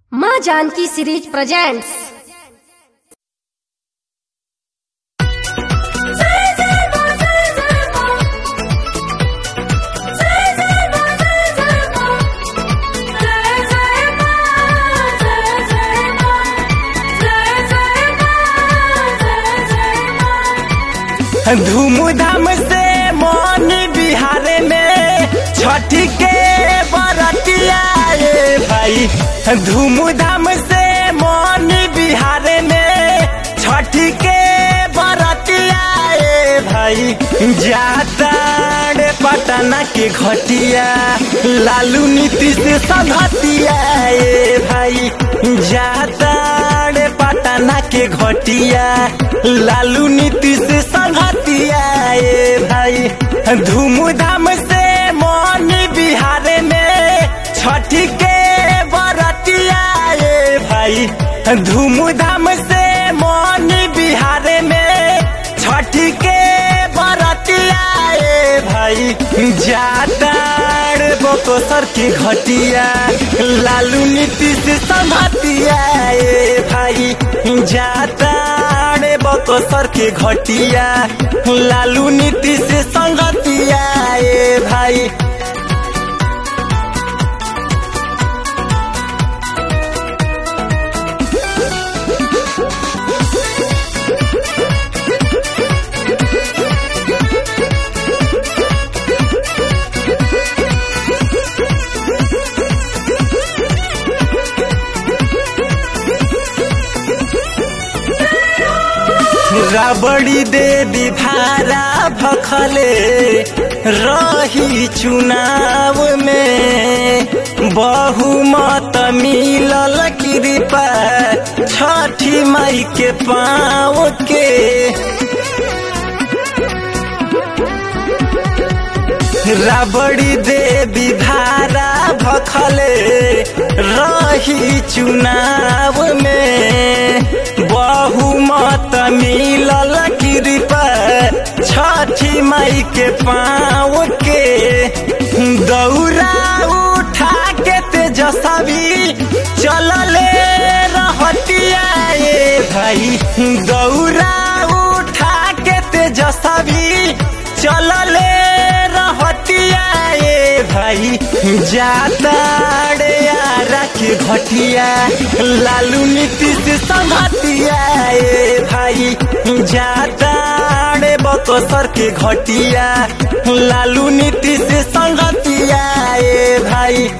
माँ Janaki series presents. धूमधाम से मौनी बिहार में छठी के बरतिया रे भाई। धूमधाम से मौनी बिहार में छठी के बरतिया रे भाई। जाता रे पटना के घटिया लालू नीतीश संघतिया रे भाई। जाता रे पटना के घटिया लालू नीतीश संघतिया रे भाई। धूमधाम से मौनी बिहार में छठी के बरतिया रे भाई। धूमधाम से मौनी बिहार में छठी के बरतिया रे भाई। जाता रे बकोसर के घटिया लालू नीतीश संघतिया रे भाई। जाता रे बकोसर के घटिया लालू नीतीश संघतिया रे भाई। राबड़ी देवी भारा भखले रही चुनाव में। बहुमत मिलल कृपा छठी माई के पाँव के। राबड़ी देवी भारा भखले रही चुनाव में। बहुमत मिलल कृपा छठी माई के पाँव के। दौरा उठा के तेजस्वी चलले रहतिया रे भाई। दौरा उठा के तेजस्वी चलले रहतिया रे भाई। जाता रे यारा के घटिया लालू नीतीश संघतिया रे भाई। जाता रे बकोसर के घटिया लालू नीतीश संघतिया रे भाई।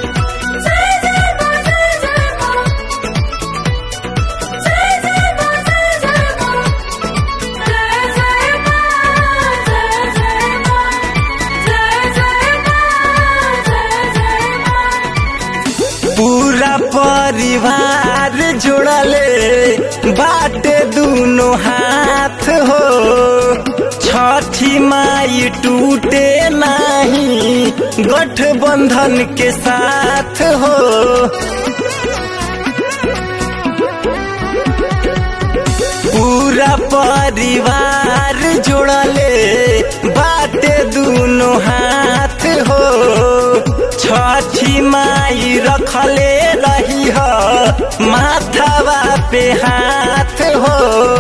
पूरा परिवार जोड़ले बाटे दोनों हाथ हो। छठी माई टूटे नहीं गठबंधन के साथ हो। पूरा परिवार जोड़ले बाटे दोनों हाथ हो। छठी माई रखले रही हो माथावा पे हाथ हो।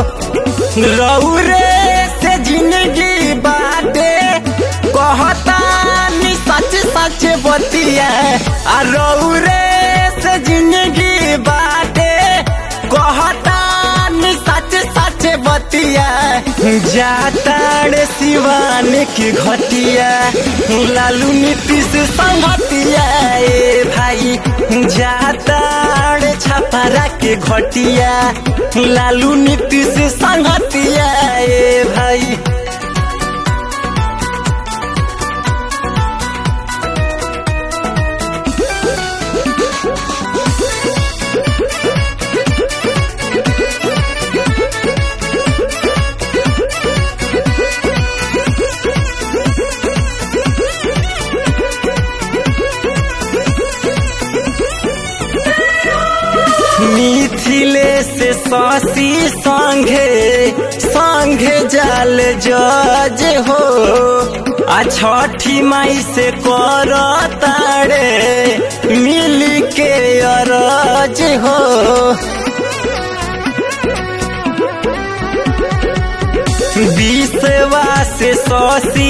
रौरे से जिंदगी बाटे कहता नी सच सच बतिया। रौरे से जिंदगी बाटे कहता नी सच सच बतिया। जाता रे सिवान की घटिया लालू नीतीश संघतिया रे भाई। जाता रे छपरा के घटिया लालू नीतीश संघतिया रे भाई। मिथिले से शशि संघे जाल जज हो। आ छठी माई से कर तारे मिल के अरज हो। विश्वास शशि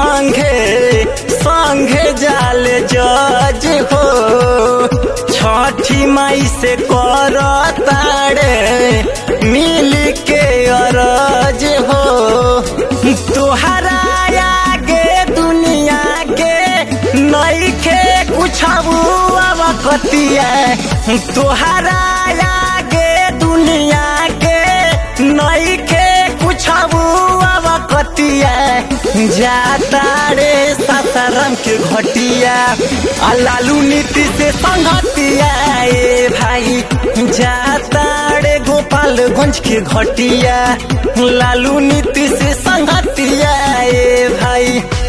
संघे जाल जज हो। छठी माई से कर तारे मिल के अरज हो। तोहरा आगे दुनिया के नइखे कुछ कतिया। तोहरा आगे दुनिया के नइखे कुछ कतिया। जाता रे सासाराम के घटिया लालू नीति से संगतिया। ए भाई जाता रे गोपालगंज के घटिया लालू नीति से संगतिया। ए भाई